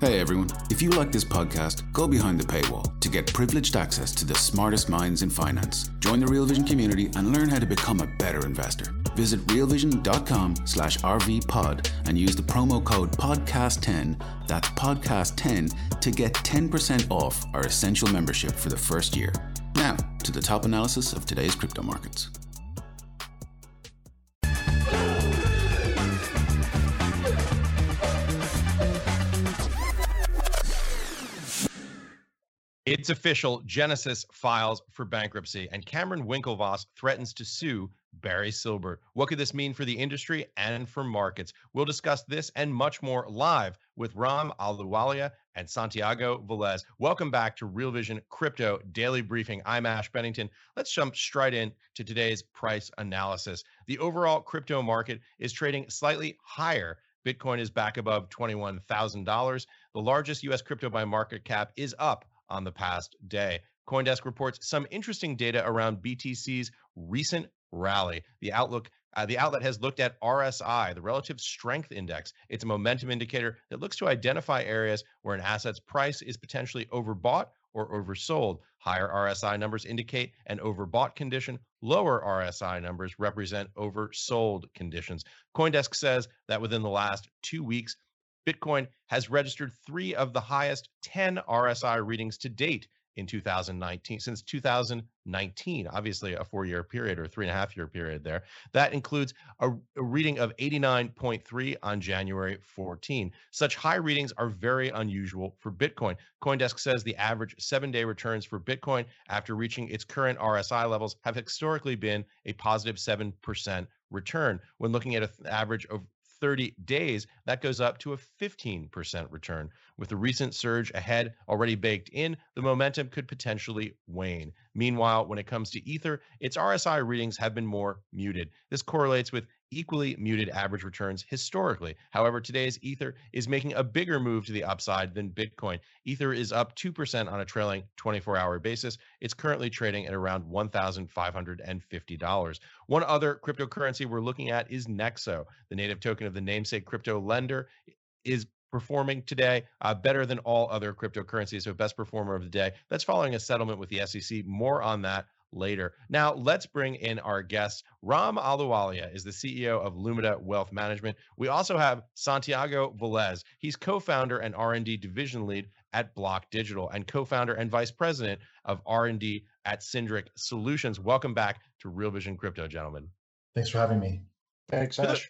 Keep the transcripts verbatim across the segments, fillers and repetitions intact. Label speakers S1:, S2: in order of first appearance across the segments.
S1: Hey everyone, if you like this podcast, go behind the paywall to get privileged access to the smartest minds in finance. Join the Real Vision community and learn how to become a better investor. Visit realvision.com slash RVpod and use the promo code podcast ten, that's podcast ten, to get ten percent off our essential membership for the first year. Now, to the top analysis of today's crypto markets.
S2: It's official, Genesis files for bankruptcy, and Cameron Winklevoss threatens to sue Barry Silbert. What could this mean for the industry and for markets? We'll discuss this and much more live with Ram Ahluwalia and Santiago Velez. Welcome back to Real Vision Crypto Daily Briefing. I'm Ash Bennington. Let's jump straight in to today's price analysis. The overall crypto market is trading slightly higher. Bitcoin is back above twenty-one thousand dollars. The largest U S crypto by market cap is up on the past day. CoinDesk reports some interesting data around B T C's recent rally. The outlook, uh, the outlet has looked at R S I, the Relative Strength Index. It's a momentum indicator that looks to identify areas where an asset's price is potentially overbought or oversold. Higher R S I numbers indicate an overbought condition. Lower R S I numbers represent oversold conditions. CoinDesk says that within the last two weeks, Bitcoin has registered three of the highest ten R S I readings to date in two thousand nineteen, since two thousand nineteen, obviously a four-year period or three and a half year period there. That includes a, a reading of eighty-nine point three on January fourteenth. Such high readings are very unusual for Bitcoin. CoinDesk says the average seven-day returns for Bitcoin after reaching its current R S I levels have historically been a positive seven percent return. When looking at an average of thirty days, that goes up to a fifteen percent return. With the recent surge ahead already baked in, the momentum could potentially wane. Meanwhile, when it comes to Ether, its R S I readings have been more muted. This correlates with equally muted average returns historically. However, today's Ether is making a bigger move to the upside than Bitcoin. Ether is up two percent on a trailing twenty-four hour basis. It's currently trading at around one thousand five hundred fifty dollars. One other cryptocurrency we're looking at is Nexo. The native token of the namesake crypto lender is performing today uh, better than all other cryptocurrencies, so best performer of the day. That's following a settlement with the S E C. More on that later. Now, let's bring in our guests. Ram Ahluwalia is the C E O of Lumida Wealth Management. We also have Santiago Velez. He's co-founder and R and D division lead at Block Digital and co-founder and vice president of R and D at Syndric Solutions. Welcome back to Real Vision Crypto, gentlemen.
S3: Thanks for having me.
S4: Thanks, Ash.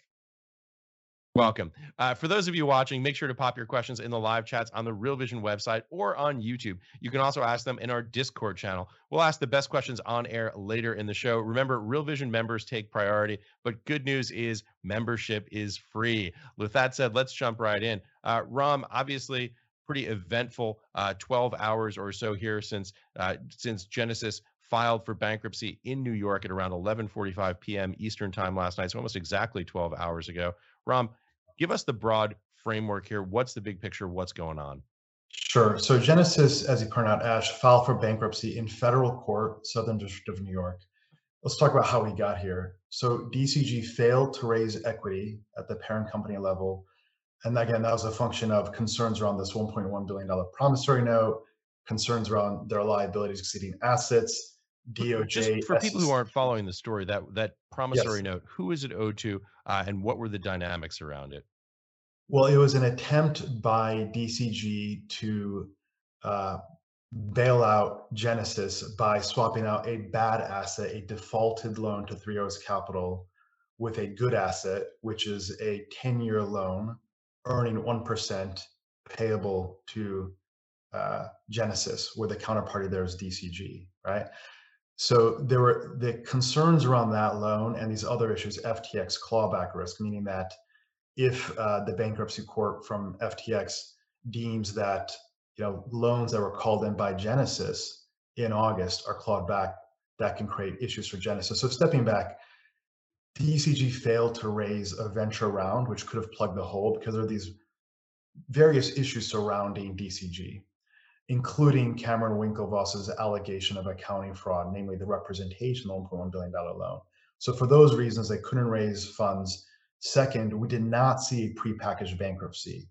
S2: Welcome. Uh, for those of you watching, make sure to pop your questions in the live chats on the Real Vision website or on YouTube. You can also ask them in our Discord channel. We'll ask the best questions on air later in the show. Remember, Real Vision members take priority, but good news is membership is free. With that said, let's jump right in. Uh, Ram, obviously, pretty eventful uh, twelve hours or so here since uh, since Genesis filed for bankruptcy in New York at around eleven forty-five p m Eastern time last night, so almost exactly twelve hours ago. Ram, give us the broad framework here. What's the big picture? What's going on?
S3: Sure. So Genesis, as you pointed out, Ash, filed for bankruptcy in federal court, Southern District of New York. Let's talk about how we got here. So D C G failed to raise equity at the parent company level. And again, that was a function of concerns around this one point one billion dollars promissory note, concerns around their liabilities exceeding assets, D O J.
S2: Just for people who aren't following the story, that, that promissory
S3: Yes.
S2: note, who is it owed to uh, and what were the dynamics around it?
S3: Well, it was an attempt by D C G to uh, bail out Genesis by swapping out a bad asset, a defaulted loan to Three Oaks Capital, with a good asset, which is a ten-year loan earning one percent payable to uh, Genesis, where the counterparty there is D C G, right? So there were the concerns around that loan and these other issues, F T X clawback risk, meaning that if uh, the bankruptcy court from F T X deems that you know loans that were called in by Genesis in August are clawed back, that can create issues for Genesis. So stepping back, D C G failed to raise a venture round, which could have plugged the hole because there are these various issues surrounding D C G, including Cameron Winklevoss's allegation of accounting fraud, namely the representation of the one point one billion dollars loan. So for those reasons, they couldn't raise funds. Second, we did not see a prepackaged bankruptcy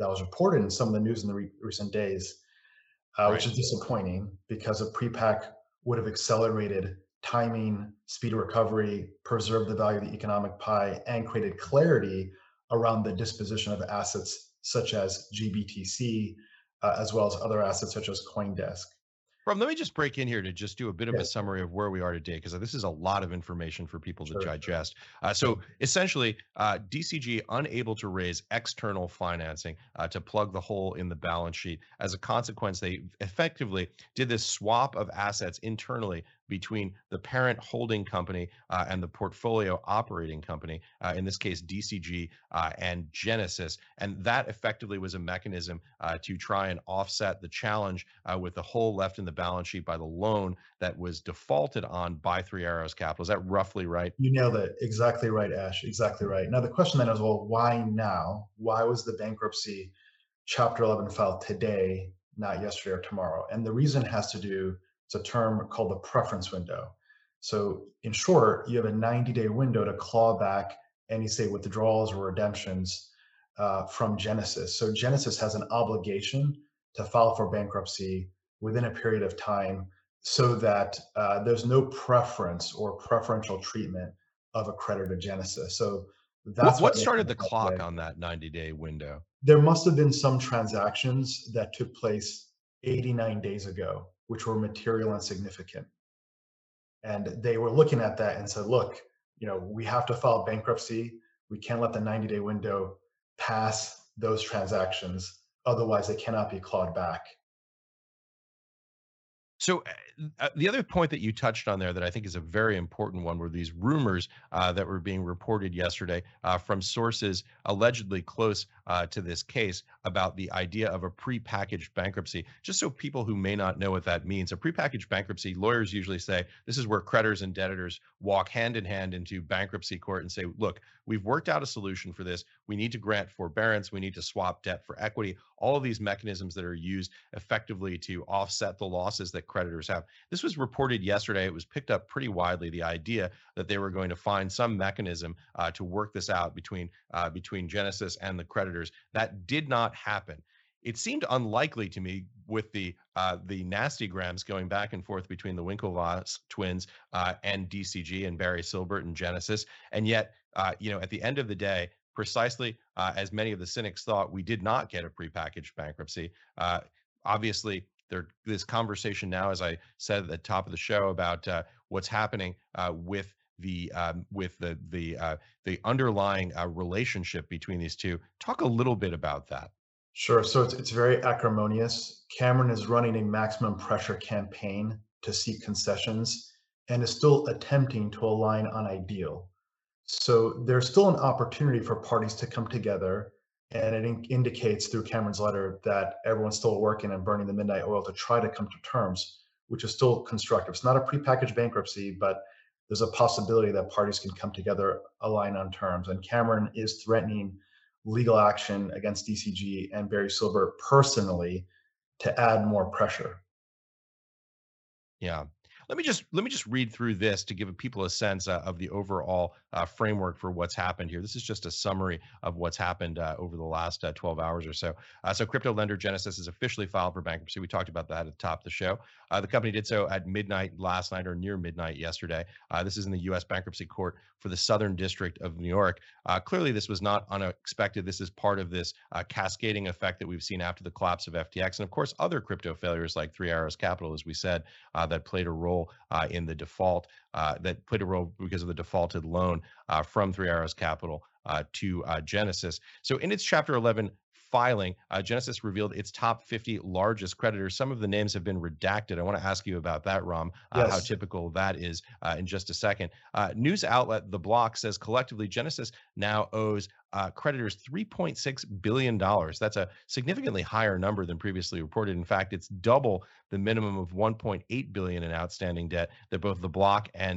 S3: that was reported in some of the news in the re- recent days, uh, which
S2: Right.
S3: is disappointing because a pre-pack would have accelerated timing, speed of recovery, preserved the value of the economic pie, and created clarity around the disposition of assets such as G B T C, uh, as well as other assets such as CoinDesk.
S2: Rob, let me just break in here to just do a bit of a
S3: Yeah,
S2: summary of where we are today, because this is a lot of information for people to
S3: sure, sure.
S2: digest. Uh,
S3: Yeah.
S2: so essentially, uh, D C G unable to raise external financing uh, to plug the hole in the balance sheet. As a consequence, they effectively did this swap of assets internally between the parent holding company uh, and the portfolio operating company, uh, in this case, D C G uh, and Genesis. And that effectively was a mechanism uh, to try and offset the challenge uh, with the hole left in the balance sheet by the loan that was defaulted on by Three Arrows Capital. Is that roughly right?
S3: You nailed it. Exactly right, Ash. Exactly right. Now, the question then is, well, why now? Why was the bankruptcy Chapter eleven filed today, not yesterday or tomorrow? And the reason has to do, it's a term called the preference window. So, in short, you have a ninety day window to claw back any, say, withdrawals or redemptions uh, from Genesis. So, Genesis has an obligation to file for bankruptcy within a period of time so that uh, there's no preference or preferential treatment of a creditor to Genesis. So,
S2: What
S3: that's why
S2: what
S3: they
S2: started
S3: filed
S2: the
S3: today.
S2: clock on that ninety day window?
S3: There must have been some transactions that took place eighty-nine days ago, which were material and significant. And they were looking at that and said, look, you know, we have to file bankruptcy. We can't let the ninety day window pass those transactions. Otherwise, they cannot be clawed back.
S2: So uh, uh, the other point that you touched on there that I think is a very important one were these rumors uh, that were being reported yesterday uh, from sources allegedly close uh, to this case about the idea of a prepackaged bankruptcy. Just so people who may not know what that means, a prepackaged bankruptcy, lawyers usually say this is where creditors and debtors walk hand in hand into bankruptcy court and say, look, we've worked out a solution for this. We need to grant forbearance. We need to swap debt for equity. All of these mechanisms that are used effectively to offset the losses that creditors have. This was reported yesterday. It was picked up pretty widely. The idea that they were going to find some mechanism uh, to work this out between uh, between Genesis and the creditors. That did not happen. It seemed unlikely to me with the uh, the nasty grams going back and forth between the Winklevoss twins uh, and D C G and Barry Silbert and Genesis, and yet uh, you know at the end of the day, precisely uh, as many of the cynics thought, we did not get a prepackaged bankruptcy. Uh, obviously, there this conversation now, as I said at the top of the show, about uh, what's happening uh, with the um, with the the uh, the underlying uh, relationship between these two. Talk a little bit about that.
S3: Sure. So it's, it's very acrimonious. Cameron is running a maximum pressure campaign to seek concessions and is still attempting to align on a deal. So there's still an opportunity for parties to come together. And it in- indicates through Cameron's letter that everyone's still working and burning the midnight oil to try to come to terms, which is still constructive. It's not a prepackaged bankruptcy, but there's a possibility that parties can come together, align on terms. And Cameron is threatening legal action against D C G and Barry Silbert personally to add more pressure.
S2: Yeah. Let me just let me just read through this to give people a sense uh, of the overall uh, framework for what's happened here. This is just a summary of what's happened uh, over the last uh, twelve hours or so. Uh, so, crypto lender Genesis has officially filed for bankruptcy. We talked about that at the top of the show. Uh, the company did so at midnight last night or near midnight yesterday. Uh, this is in the U S Bankruptcy Court for the Southern District of New York. Uh, clearly, this was not unexpected. This is part of this uh, cascading effect that we've seen after the collapse of F T X, and of course, other crypto failures like Three Arrows Capital, as we said, uh, that played a role uh, in the default, uh, that played a role because of the defaulted loan uh, from Three Arrows Capital uh, to uh, Genesis. So in its Chapter eleven filing, uh, Genesis revealed its top fifty largest creditors. Some of the names have been redacted. I want to ask you about that, Ram, uh, how
S3: Yes.
S2: typical that is uh, in just a second. Uh, news outlet The Block says collectively Genesis now owes uh, creditors three point six billion dollars. That's a significantly higher number than previously reported. In fact, it's double the minimum of one point eight billion dollars in outstanding debt that both The Block and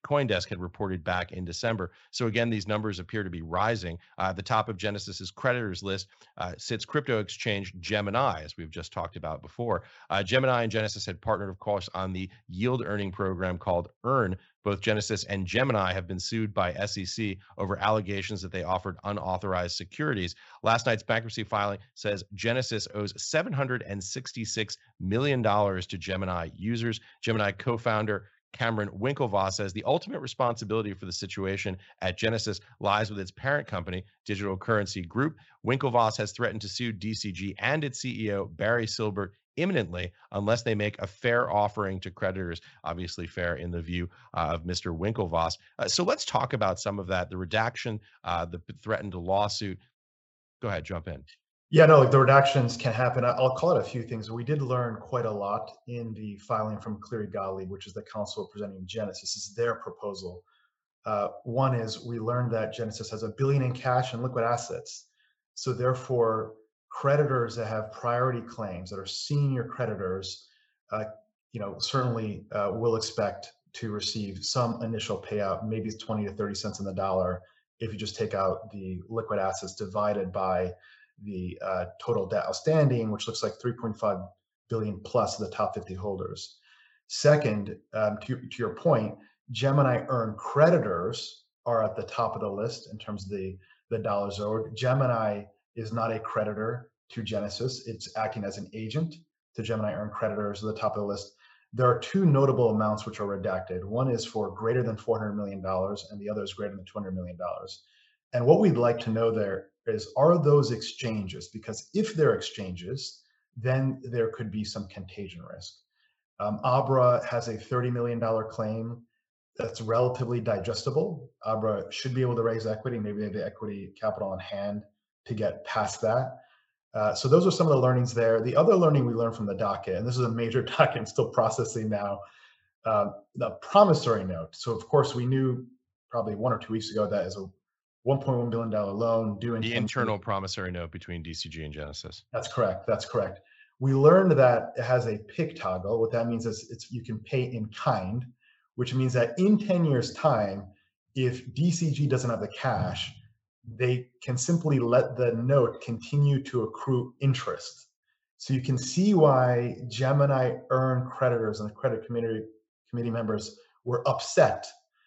S2: CoinDesk had reported back in December. So again, these numbers appear to be rising. Uh, at the top of Genesis's creditors list uh, sits crypto exchange Gemini, as we've just talked about before. Uh, Gemini and Genesis had partnered, of course, on the yield earning program called Earn. Both Genesis and Gemini have been sued by S E C over allegations that they offered unauthorized securities. Last night's bankruptcy filing says Genesis owes seven hundred sixty-six million dollars to Gemini users. Gemini co-founder Cameron Winklevoss says the ultimate responsibility for the situation at Genesis lies with its parent company, Digital Currency Group. Winklevoss has threatened to sue D C G and its C E O, Barry Silbert, imminently unless they make a fair offering to creditors, obviously fair in the view uh, of Mister Winklevoss. Uh, so let's talk about some of that, the redaction, uh, the threatened lawsuit. Go ahead, jump in.
S3: Yeah, no, like the redactions can happen. I'll call it a few things. We did learn quite a lot in the filing from Cleary Gottlieb, which is the counsel representing Genesis. This is their proposal. Uh, one is we learned that Genesis has a billion in cash and liquid assets. So therefore, creditors that have priority claims, that are senior creditors, uh, you know, certainly uh, will expect to receive some initial payout, maybe it's twenty to thirty cents on the dollar, if you just take out the liquid assets divided by the uh, total debt outstanding, which looks like three point five billion plus the top fifty holders. Second, um, to, to your point, Gemini Earn creditors are at the top of the list in terms of the, the dollars owed. Gemini is not a creditor to Genesis. It's acting as an agent to Gemini Earn creditors at the top of the list. There are two notable amounts which are redacted. One is for greater than four hundred million dollars and the other is greater than two hundred million dollars. And what we'd like to know there is, are those exchanges? Because if they're exchanges, then there could be some contagion risk. Um, Abra has a thirty million dollars claim that's relatively digestible. Abra should be able to raise equity. Maybe they have the equity capital on hand to get past that. Uh, so those are some of the learnings there. The other learning we learned from the docket, and this is a major docket and still processing now, uh, the promissory note. So of course we knew probably one or two weeks ago that is a one point one billion dollars loan due in
S2: the internal promissory note between D C G and Genesis.
S3: That's correct. That's correct. We learned that it has a PIK toggle. What that means is it's you can pay in kind, which means that in ten years time, if D C G doesn't have the cash, they can simply let the note continue to accrue interest. So you can see why Gemini Earn creditors and the credit committee committee members were upset.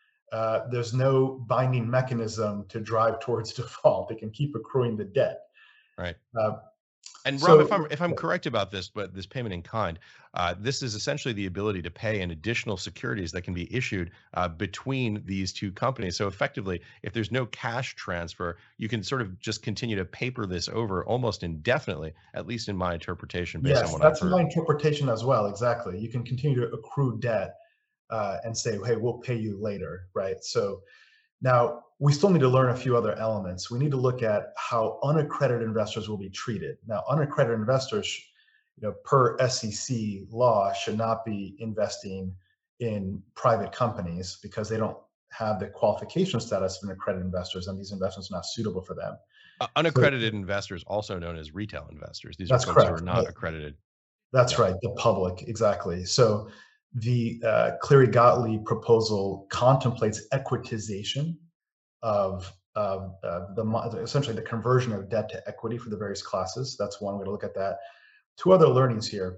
S3: Uh, there's no binding mechanism to drive towards default. They can keep accruing the debt.
S2: Right.
S3: Uh,
S2: and
S3: so,
S2: Rob, if I'm if I'm correct about this, but this payment in kind, uh, this is essentially the ability to pay in additional securities that can be issued uh, between these two companies. So effectively, if there's no cash transfer, you can sort of just continue to paper this over almost indefinitely, at least in my interpretation, based
S3: yes,
S2: on what
S3: that's
S2: I've heard.
S3: my interpretation as well. Exactly. You can continue to accrue debt uh, and say, hey, we'll pay you later, right? So now we still need to learn a few other elements. We need to look at how unaccredited investors will be treated. Now, unaccredited investors, you know, per S E C law, should not be investing in private companies because they don't have the qualification status of accredited investors, and these investments are not suitable for them.
S2: Uh, unaccredited so, investors, also known as retail investors. These are folks
S3: correct.
S2: who are not
S3: yeah.
S2: accredited.
S3: That's yeah. right, the public, exactly. So the uh, Cleary Gottlieb proposal contemplates equitization of uh, uh, the essentially the conversion of debt to equity for the various classes. That's one way to look at that. Two other learnings here.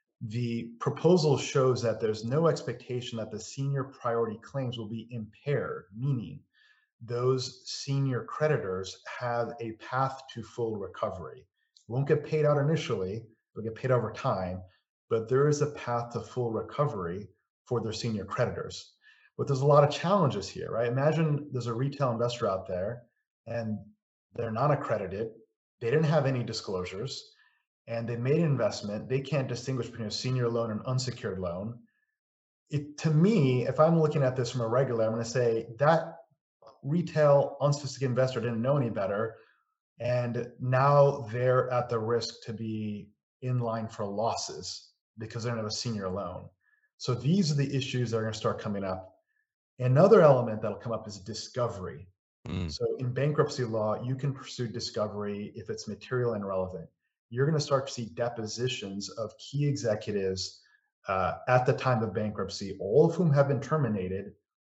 S3: The proposal shows that there's no expectation that the senior priority claims will be impaired, meaning those senior creditors have a path to full recovery. Won't get paid out initially, they'll get paid over time, but there is a path to full recovery for their senior creditors. But there's a lot of challenges here, right? Imagine there's a retail investor out there and they're not accredited, they didn't have any disclosures, and they made an investment. They can't distinguish between a senior loan and unsecured loan. It, to me, if I'm looking at this from a regular, I'm going to say that retail unsophisticated investor didn't know any better, and now they're at the risk to be in line for losses because they don't have a senior loan. So these are the issues that are going to start coming up. Another element that'll come up is discovery. Mm. So in bankruptcy law, you can pursue discovery if it's material and relevant. You're going to start to see depositions of key executives uh, at the time of bankruptcy, all of whom have been terminated,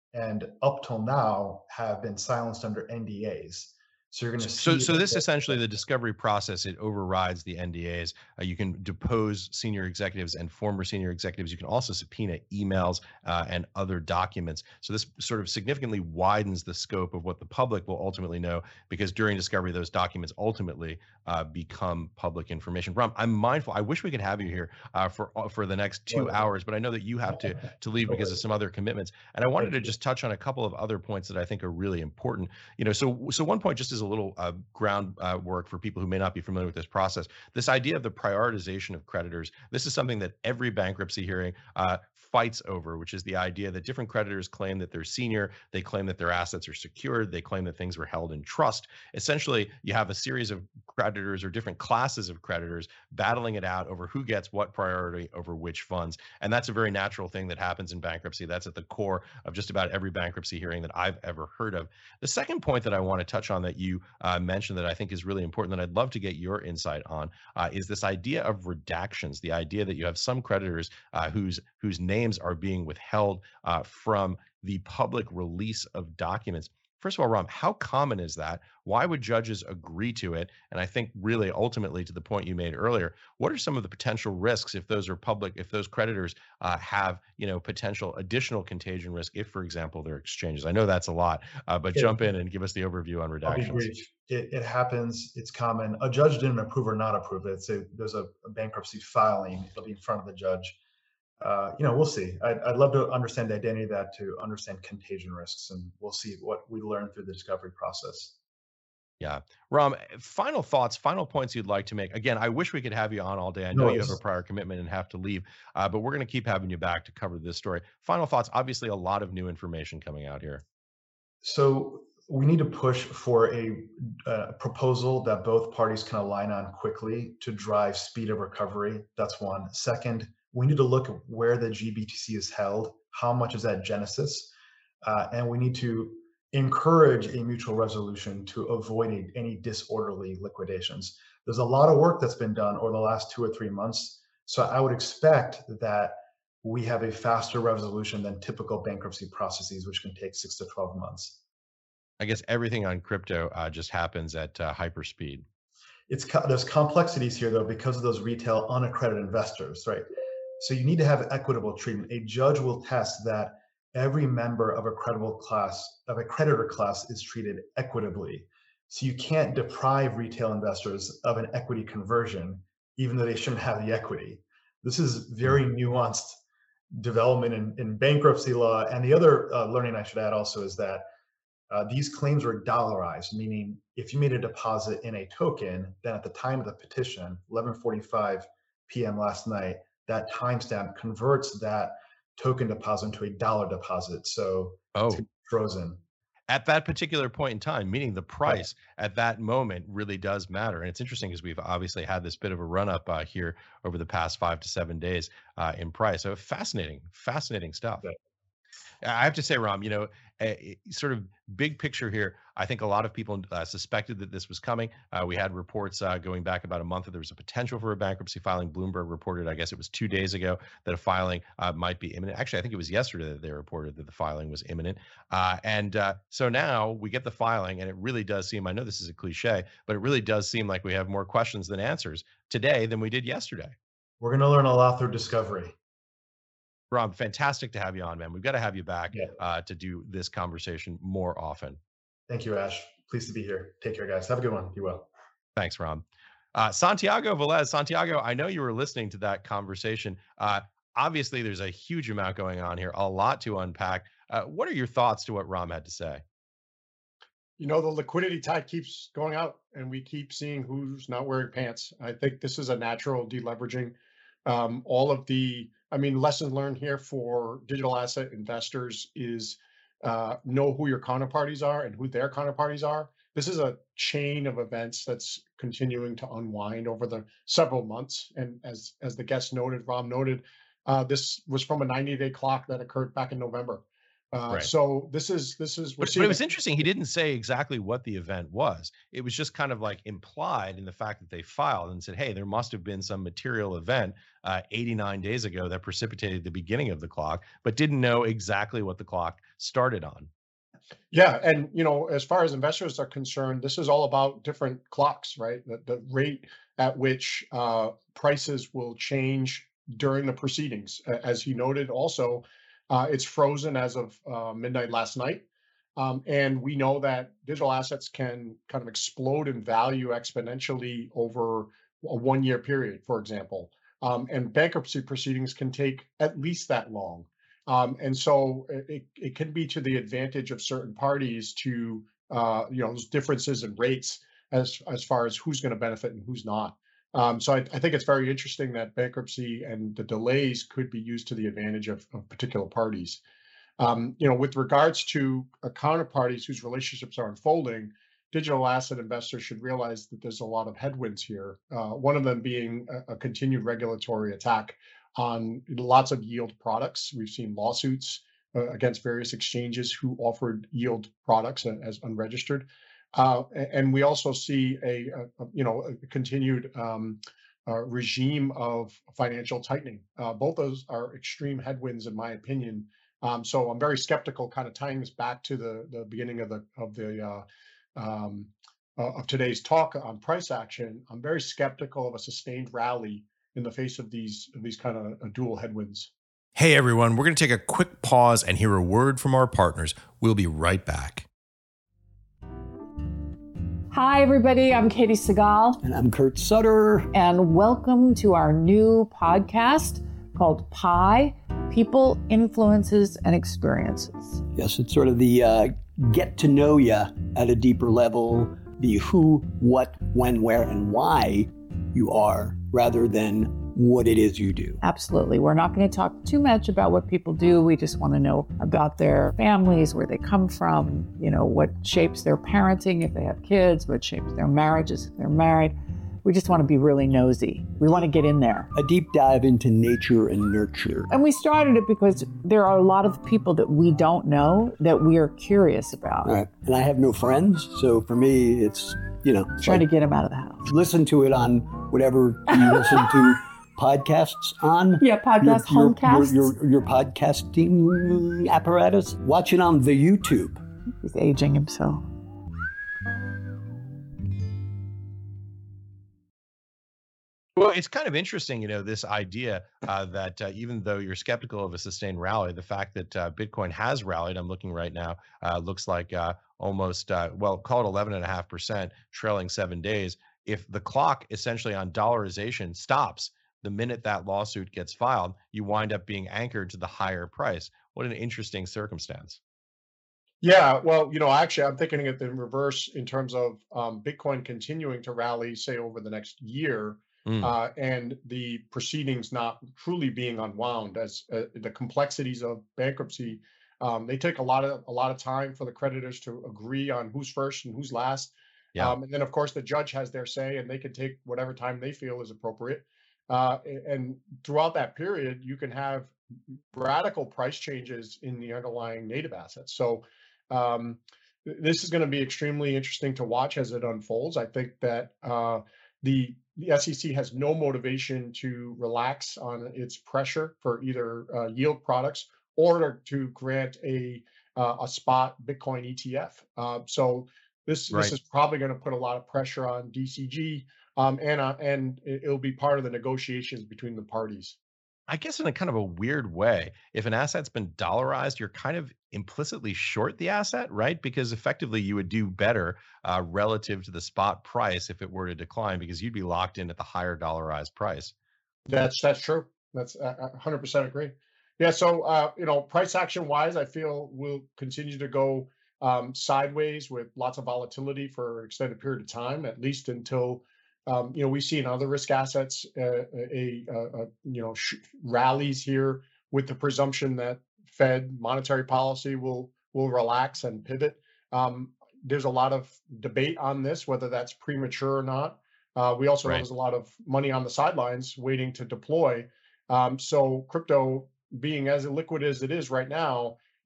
S3: and up till now have been silenced under N D As. So you're going to
S2: So,
S3: see
S2: so this
S3: that.
S2: essentially the discovery process, it overrides the N D As. Uh, you can depose senior executives and former senior executives. You can also subpoena emails uh, and other documents. So this sort of significantly widens the scope of what the public will ultimately know, because during discovery, those documents ultimately uh, become public information. Ram, I'm mindful. I wish we could have you here uh, for uh, for the next two hours, but I know that you have to to leave because of some other commitments. And I wanted to just touch on a couple of other points that I think are really important. You know, so so one point, just as a little uh, ground uh, work for people who may not be familiar with this process, this idea of the prioritization of creditors. This is something that every bankruptcy hearing uh, fights over, which is the idea that different creditors claim that they're senior, they claim that their assets are secured, they claim that things were held in trust. Essentially, you have a series of creditors or different classes of creditors battling it out over who gets what priority over which funds. And that's a very natural thing that happens in bankruptcy. That's at the core of just about every bankruptcy hearing that I've ever heard of. The second point that I want to touch on that you uh, mentioned that I think is really important, that I'd love to get your insight on, uh, is this idea of redactions, the idea that you have some creditors uh, whose whose names are being withheld uh, from the public release of documents. First of all, Ram, how common is that? Why would judges agree to it? And I think really ultimately to the point you made earlier, what are some of the potential risks if those are public, if those creditors uh, have, you know, potential additional contagion risk, if, for example, they're exchanges? I know that's a lot, uh, but jump in and give us the overview on
S3: I'll be
S2: redactions.
S3: brief. It, it happens. It's common. A judge didn't approve or not approve it. Say there's a, a bankruptcy filing. It'll be in front of the judge. Uh, you know, we'll see. I'd, I'd love to understand the identity of that, to understand contagion risks, and we'll see what we learn through the discovery process.
S2: Yeah. Ram, final thoughts, final points you'd like to make. Again, I wish we could have you on all day. I
S3: No
S2: know you have a
S3: worries.
S2: prior commitment and have to leave, uh, but we're going to keep having you back to cover this story. Final thoughts, obviously a lot of new information coming out here.
S3: So we need to push for a, a proposal that both parties can align on quickly to drive speed of recovery. That's one. Second, we need to look at where the G B T C is held, how much is at Genesis, uh, and we need to encourage a mutual resolution to avoid a, any disorderly liquidations. There's a lot of work that's been done over the last two or three months, so I would expect that we have a faster resolution than typical bankruptcy processes, which can take six to twelve months.
S2: I guess everything on crypto uh, just happens at uh, hyper speed.
S3: It's there's complexities here though because of those retail unaccredited investors, right? So you need to have equitable treatment. A judge will test that every member of a credible class, of a creditor class, is treated equitably. So you can't deprive retail investors of an equity conversion, even though they shouldn't have the equity. This is very nuanced development in, in bankruptcy law. And the other uh, learning I should add also is that uh, these claims were dollarized, meaning if you made a deposit in a token, then at the time of the petition, eleven forty-five p m last night, that timestamp converts that token deposit into a dollar deposit. So it's
S2: Oh,
S3: frozen.
S2: at that particular point in time, meaning the
S3: Right.
S2: price at that moment really does matter. And it's interesting because we've obviously had this bit of a run up uh, here over the past five to seven days uh, in price. So fascinating, fascinating stuff.
S3: Right.
S2: I have to say, Ram, you know, uh, sort of big picture here, I think a lot of people uh, suspected that this was coming. Uh, we had reports uh, going back about a month that there was a potential for a bankruptcy filing. Bloomberg reported, I guess it was two days ago, that a filing uh, might be imminent. Actually, I think it was yesterday that they reported that the filing was imminent. Uh, and uh, so now we get the filing, and it really does seem, I know this is a cliche, but it really does seem like we have more questions than answers today than we did yesterday.
S3: We're going to learn a lot through discovery.
S2: Rob, fantastic to have you on, man. We've got to have you back
S3: Yeah.
S2: uh, to do this conversation more often.
S3: Thank you, Ash. Pleased to be here. Take care, guys. Have a good one. Be well.
S2: Thanks, Rob. Uh, Santiago Velez, Santiago, I know you were listening to that conversation. Uh, obviously, there's a huge amount going on here, a lot to unpack. Uh, what are your thoughts to what Ram had to say?
S4: You know, the liquidity tide keeps going out and we keep seeing who's not wearing pants. I think this is a natural deleveraging. Um, all of the, I mean, lesson learned here for digital asset investors is uh, know who your counterparties are and who their counterparties are. This is a chain of events that's continuing to unwind over the several months. And as as the guest noted, Rom noted, uh, this was from a ninety day clock that occurred back in November. Uh,
S2: Right.
S4: so this is this is we're
S2: But, but
S4: seeing
S2: it was
S4: it-
S2: interesting. He didn't say exactly what the event was. It was just kind of like implied in the fact that they filed and said, hey, there must have been some material event uh, eighty-nine days ago that precipitated the beginning of the clock, but didn't know exactly what the clock started on.
S4: Yeah, and you know, as far as investors are concerned, this is all about different clocks, right? The, the rate at which uh, prices will change during the proceedings. A- As he noted, also, uh, it's frozen as of uh, midnight last night. Um, and we know that digital assets can kind of explode in value exponentially over a one year period, for example. Um, and bankruptcy proceedings can take at least that long. Um, and so it, it can be to the advantage of certain parties to, uh, you know, those differences in rates as as far as who's going to benefit and who's not. Um, so I, I think it's very interesting that bankruptcy and the delays could be used to the advantage of, of particular parties. Um, you know, with regards to uh, counterparties whose relationships are unfolding, digital asset investors should realize that there's a lot of headwinds here. Uh, one of them being a, a continued regulatory attack on lots of yield products. We've seen lawsuits uh, against various exchanges who offered yield products a- as unregistered. Uh, a- and we also see a, a, a, you know a continued um, uh, regime of financial tightening. Uh, both those are extreme headwinds, in my opinion. Um, so I'm very skeptical, kind of tying this back to the the beginning of the of the uh, um, uh, of today's talk on price action. I'm very skeptical of a sustained rally in the face of these of these kind of uh, dual headwinds.
S2: Hey, everyone, we're going to take a quick pause and hear a word from our partners. We'll be right back.
S5: Hi, everybody. I'm Katie Segal,
S6: And I'm Kurt Sutter.
S5: and welcome to our new podcast called Pi People, Influences, and Experiences.
S6: Yes, it's sort of the uh, get to know you at a deeper level, the who, what, when, where, and why you are, rather than what it is you do.
S5: Absolutely. We're not going to talk too much about what people do. We just want to know about their families, where they come from, you know, what shapes their parenting if they have kids, what shapes their marriages if they're married. We just want to be really nosy. We want to get in there.
S6: A deep dive into nature and nurture.
S5: And we started it because there are a lot of people that we don't know that we are curious about.
S6: All right. And I have no friends, so for me, it's, you know, it's
S5: Trying
S6: like,
S5: to get them out of the house.
S6: listen to it on whatever you listen to podcasts on.
S5: Yeah, podcast,
S6: your,
S5: homecasts.
S6: Your, your, your podcasting apparatus. Watch it on the YouTube.
S5: He's aging himself.
S2: Well, it's kind of interesting, you know, this idea uh, that uh, even though you're skeptical of a sustained rally, the fact that uh, Bitcoin has rallied, I'm looking right now, uh, looks like uh, almost, uh, well, call it eleven and a half percent trailing seven days. If the clock essentially on dollarization stops the minute that lawsuit gets filed, you wind up being anchored to the higher price. What an interesting circumstance.
S4: Yeah, well, you know, actually, I'm thinking it in reverse in terms of um, Bitcoin continuing to rally, say, over the next year,
S2: Mm.
S4: uh, and the proceedings not truly being unwound as uh, the complexities of bankruptcy. Um, they take a lot of a lot of time for the creditors to agree on who's first and who's last.
S2: Yeah.
S4: Um, and then, of course, the judge has their say, and they can take whatever time they feel is appropriate. Uh, a- and throughout that period, you can have radical price changes in the underlying native assets. So um, th- this is going to be extremely interesting to watch as it unfolds. I think that uh, the the S E C has no motivation to relax on its pressure for either uh, yield products or to grant a uh, a spot Bitcoin E T F. Uh, so this
S2: Right.
S4: this is probably going to put a lot of pressure on D C G, um, and uh, and it- it'll be part of the negotiations between the parties.
S2: I guess in a kind of a weird way, if an asset's been dollarized, you're kind of implicitly short the asset, right? Because effectively you would do better uh, relative to the spot price if it were to decline, because you'd be locked in at the higher dollarized price.
S4: That's that's true. That's uh, I one hundred percent agree. Yeah. So uh, you know, price action wise, I feel will continue to go um, sideways with lots of volatility for an extended period of time, at least until um, you know we see in other risk assets uh, a, a, a you know sh- rallies here with the presumption that Fed monetary policy will will relax and pivot. Um, there's a lot of debate on this, whether that's premature or not. Uh, we also know
S2: Right.
S4: there's a lot of money on the sidelines waiting to deploy. Um, so crypto being as illiquid as it is right now,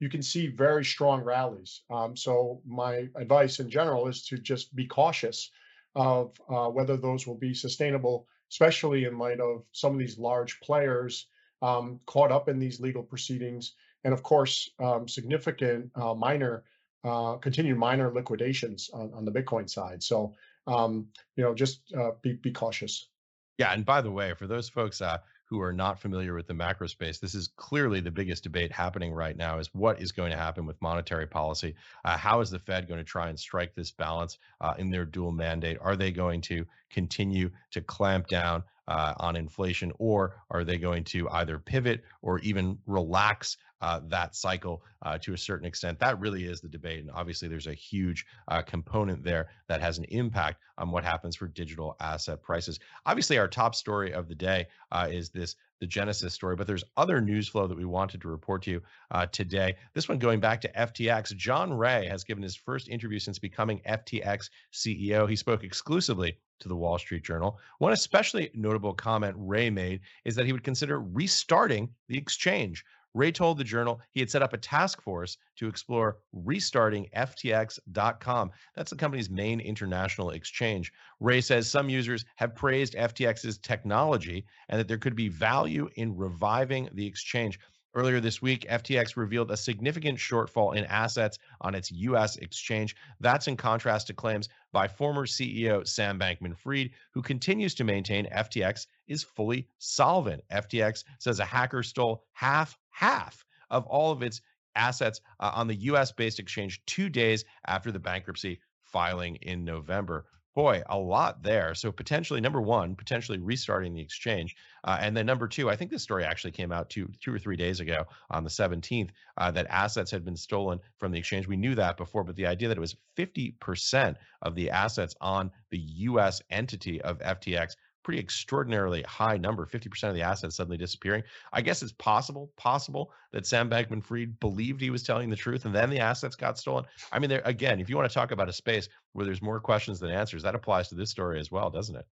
S4: you can see very strong rallies. Um, so my advice in general is to just be cautious of uh, whether those will be sustainable, especially in light of some of these large players um, caught up in these legal proceedings, and of course, um, significant uh, minor, uh, continued minor liquidations on, on the Bitcoin side. So, um, you know, just uh, be be cautious.
S2: Yeah, and by the way, for those folks uh, who are not familiar with the macro space, this is clearly the biggest debate happening right now: is what is going to happen with monetary policy? Uh, how is the Fed going to try and strike this balance uh, in their dual mandate? Are they going to continue to clamp down uh, on inflation, or are they going to either pivot or even relax uh, that cycle uh, to a certain extent? That really is the debate. And obviously, there's a huge uh, component there that has an impact on what happens for digital asset prices. Obviously, our top story of the day uh, is this the Genesis story, but there's other news flow that we wanted to report to you uh, today. This one going back to F T X. John Ray has given his first interview since becoming F T X C E O. He spoke exclusively to the Wall Street Journal. One especially notable comment Ray made is that he would consider restarting the exchange. Ray told the Journal he had set up a task force to explore restarting F T X dot com. That's the company's main international exchange. Ray says some users have praised F T X's technology and that there could be value in reviving the exchange. Earlier this week, F T X revealed a significant shortfall in assets on its U S exchange. That's in contrast to claims by former C E O Sam Bankman-Fried, who continues to maintain F T X is fully solvent. F T X says a hacker stole half, half of all of its assets uh, on the U S-based exchange two days after the bankruptcy filing in November. Boy, a lot there. So potentially, number one, potentially restarting the exchange. Uh, and then number two, I think this story actually came out two, two or three days ago on the seventeenth, uh, that assets had been stolen from the exchange. We knew that before, but the idea that it was fifty percent of the assets on the U S entity of F T X, pretty extraordinarily high number, fifty percent of the assets suddenly disappearing. I guess it's possible, possible that Sam Bankman-Fried believed he was telling the truth and then the assets got stolen. I mean, there again, if you want to talk about a space where there's more questions than answers, that applies to this story as well, doesn't it?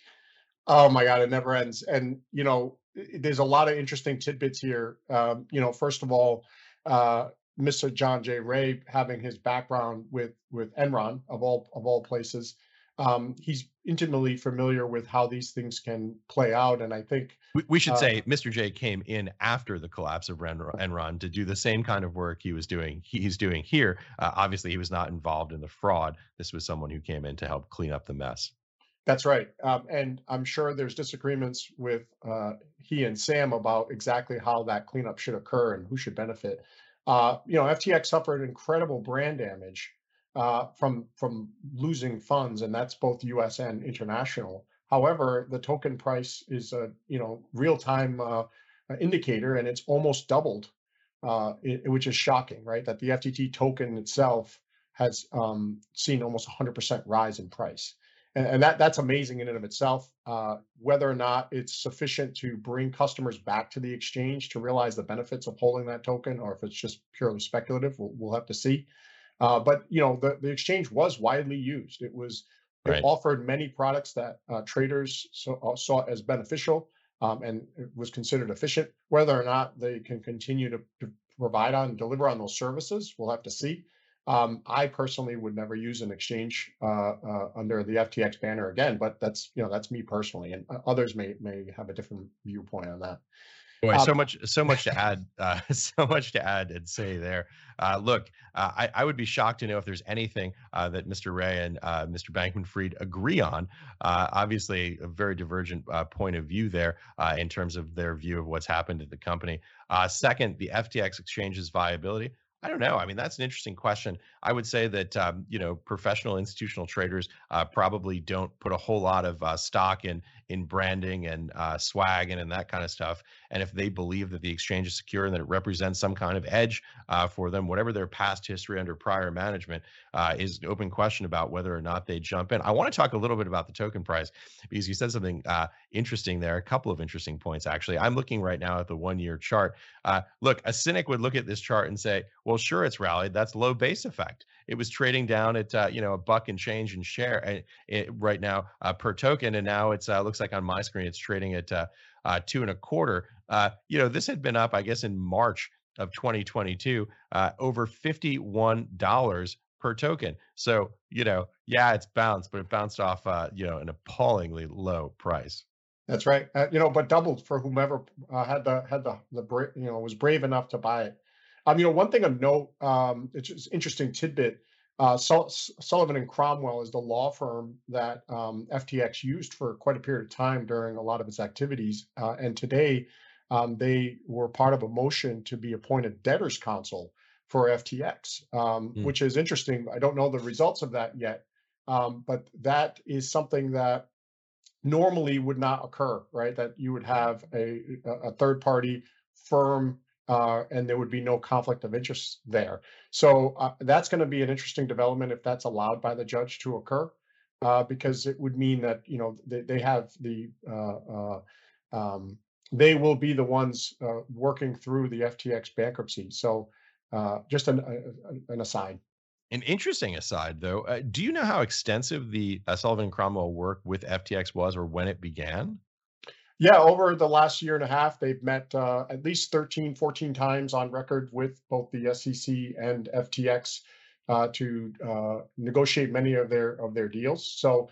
S4: Oh my God, it never ends. And, you know, there's a lot of interesting tidbits here. Um, you know, first of all, uh, Mister John J. Ray having his background with with Enron of all of all places, um, he's intimately familiar with how these things can play out. And I think
S2: we, we should
S4: uh,
S2: say Mister J came in after the collapse of Enron to do the same kind of work he was doing. He, he's doing here. Uh, obviously, he was not involved in the fraud. This was someone who came in to help clean up the mess.
S4: That's right. Um, and I'm sure there's disagreements with uh, he and Sam about exactly how that cleanup should occur and who should benefit. Uh, you know, F T X suffered incredible brand damage uh, from from losing funds, and that's both U S and international. However, the token price is a you know real-time uh, indicator, and it's almost doubled, uh, it, which is shocking, right? That the F T T token itself has um, seen almost one hundred percent rise in price. And that that's amazing in and of itself. Uh, whether or not it's sufficient to bring customers back to the exchange to realize the benefits of holding that token, or if it's just purely speculative, we'll, we'll have to see. Uh, but you know, the, the exchange was widely used. It was it
S2: Right.
S4: offered many products that uh, traders saw, uh, saw as beneficial, um, and it was considered efficient. Whether or not they can continue to, to provide on, deliver on those services, we'll have to see. Um, I personally would never use an exchange uh, uh, under the F T X banner again, but that's you know that's me personally, and others may may have a different viewpoint on that.
S2: Boy,
S4: Um,
S2: so much, so much to add, uh, so much to add and say there. Uh, look, uh, I, I would be shocked to know if there's anything uh, that Mister Ray and uh, Mister Bankman-Fried agree on. Uh, obviously, a very divergent uh, point of view there uh, in terms of their view of what's happened at the company. Uh, second, the F T X exchange's viability. I don't know. I mean, that's an interesting question. I would say that, um, you know, professional institutional traders uh, probably don't put a whole lot of uh, stock in in branding and uh, swag and, and that kind of stuff. And if they believe that the exchange is secure and that it represents some kind of edge uh, for them, whatever their past history under prior management, uh, is an open question about whether or not they jump in. I want to talk a little bit about the token price because you said something uh, interesting there, a couple of interesting points, actually. I'm looking right now at the one-year chart. Uh, look, a cynic would look at this chart and say, well, sure, it's rallied. That's low base effect. It was trading down at, uh, you know, a buck and change in share uh, it, right now uh, per token. And now it's uh, looks like on my screen, it's trading at uh, uh, two and a quarter. Uh, you know, this had been up, I guess, in March of twenty twenty-two, uh, over fifty-one dollars per token. So, you know, yeah, it's bounced, but it bounced off, uh, you know, an appallingly low price.
S4: That's right. Uh, you know, but doubled for whomever uh, had the had the the bra- you know was brave enough to buy it. Um, you know, one thing of note, um, it's just interesting tidbit. Uh, Sul- Sullivan and Cromwell is the law firm that um, F T X used for quite a period of time during a lot of its activities. Uh, and today, um, they were part of a motion to be appointed debtors counsel for F T X, um,
S2: Mm.
S4: which is interesting. I don't know the results of that yet, um, but that is something that normally would not occur, right? That you would have a, a third party firm uh, and there would be no conflict of interest there. So uh, that's going to be an interesting development if that's allowed by the judge to occur, uh, because it would mean that, you know, they, they have the, uh, uh, um, they will be the ones uh, working through the F T X bankruptcy. So uh, just an, a, an aside.
S2: An interesting aside, though, uh, do you know how extensive the uh, Sullivan and Cromwell work with F T X was, or when it began?
S4: Yeah, over the last year and a half, they've met uh, at least thirteen, fourteen times on record with both the S E C and F T X uh, to uh, negotiate many of their of their deals. So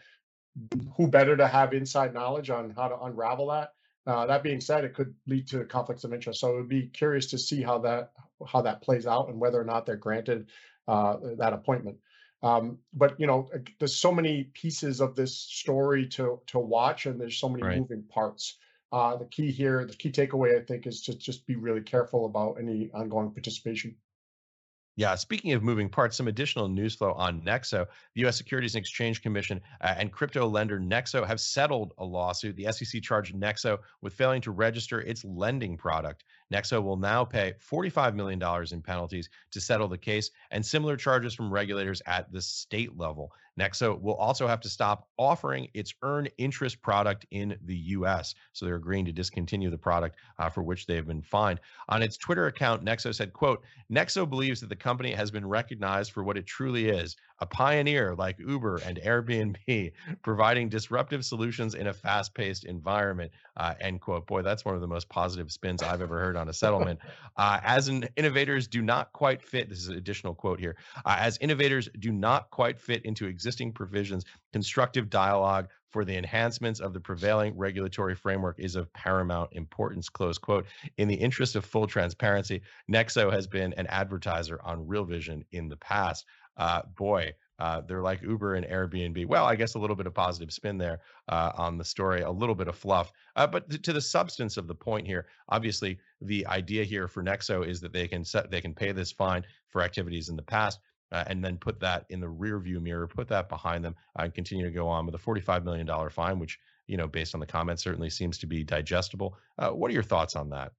S4: who better to have inside knowledge on how to unravel that? Uh, that being said, it could lead to conflicts of interest. So it would be curious to see how that how that plays out and whether or not they're granted uh, that appointment. Um, but you know, there's so many pieces of this story to to watch, and there's so many
S2: Right.
S4: moving parts. Uh, the key here, the key takeaway, I think, is to just be really careful about any ongoing participation.
S2: Yeah, speaking of moving parts, some additional news flow on Nexo. The U S Securities and Exchange Commission uh, and crypto lender Nexo have settled a lawsuit. The S E C charged Nexo with failing to register its lending product. Nexo will now pay forty-five million dollars in penalties to settle the case and similar charges from regulators at the state level. Nexo will also have to stop offering its earn interest product in the U S. So they're agreeing to discontinue the product uh, for which they have been fined. On its Twitter account, Nexo said, quote, Nexo believes that the company has been recognized for what it truly is, a pioneer like Uber and Airbnb, providing disruptive solutions in a fast-paced environment, uh, end quote. Boy, that's one of the most positive spins I've ever heard on a settlement. Uh, as in, innovators do not quite fit, this is an additional quote here, uh, as innovators do not quite fit into existing provisions, constructive dialogue for the enhancements of the prevailing regulatory framework is of paramount importance, close quote. In the interest of full transparency, Nexo has been an advertiser on Real Vision in the past. Uh, boy, uh, they're like Uber and Airbnb. Well, I guess a little bit of positive spin there uh, on the story, a little bit of fluff. Uh, but to, to the substance of the point here, obviously, the idea here for Nexo is that they can set, they can pay this fine for activities in the past. Uh, and then put that in the rear view mirror, put that behind them, uh, and continue to go on with a forty-five million dollars fine, which, you know, based on the comments, certainly seems to be digestible. Uh, what are your thoughts on that?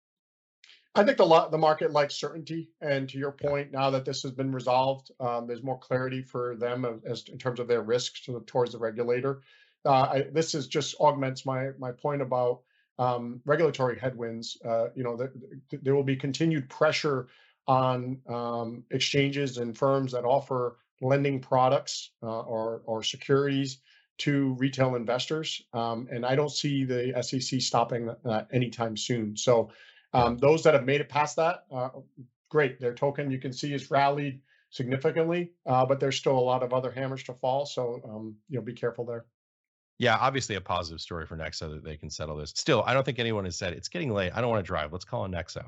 S4: I think the lot the market likes certainty, and to your point, now that this has been resolved, um, there's more clarity for them as, as in terms of their risks to, towards the regulator. Uh, I, this is just augments my my point about um, regulatory headwinds. Uh, you know, the, the, there will be continued pressure on um, exchanges and firms that offer lending products uh, or or securities to retail investors, um, and I don't see the S E C stopping that anytime soon. So. Um, those that have made it past that, uh, great. Their token, you can see, is rallied significantly, uh, but there's still a lot of other hammers to fall. So, um, you know, be careful there.
S2: Yeah, obviously a positive story for Nexo that they can settle this. Still, I don't think anyone has said it's getting late. I don't want to drive. Let's call on Nexo.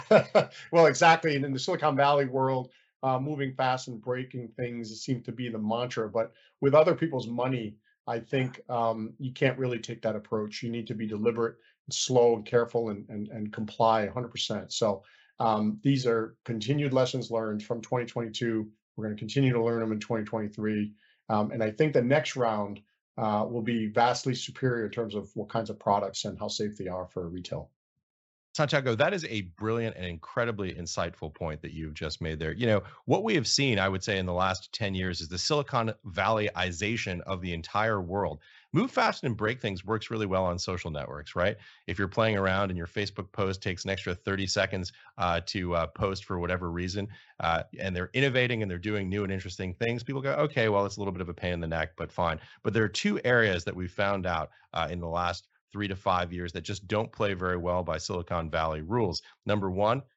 S4: Well, exactly. And in the Silicon Valley world, uh, moving fast and breaking things seem to be the mantra. But with other people's money, I think um, you can't really take that approach. You need to be deliberate, and slow, and careful, and and, and comply one hundred percent. So um, these are continued lessons learned from twenty twenty-two. We're going to continue to learn them in twenty twenty-three. Um, and I think the next round uh, will be vastly superior in terms of what kinds of products and how safe they are for retail.
S2: Santiago, that is a brilliant and incredibly insightful point that you've just made there. You know, what we have seen, I would say, in the last ten years is the Silicon Valleyization of the entire world. Move fast and break things works really well on social networks, right? If you're playing around and your Facebook post takes an extra thirty seconds uh, to uh, post for whatever reason, uh, and they're innovating and they're doing new and interesting things, people go, okay, well, it's a little bit of a pain in the neck, but fine. But there are two areas that we found out uh, in the last three to five years that just don't play very well by Silicon Valley rules. Number one,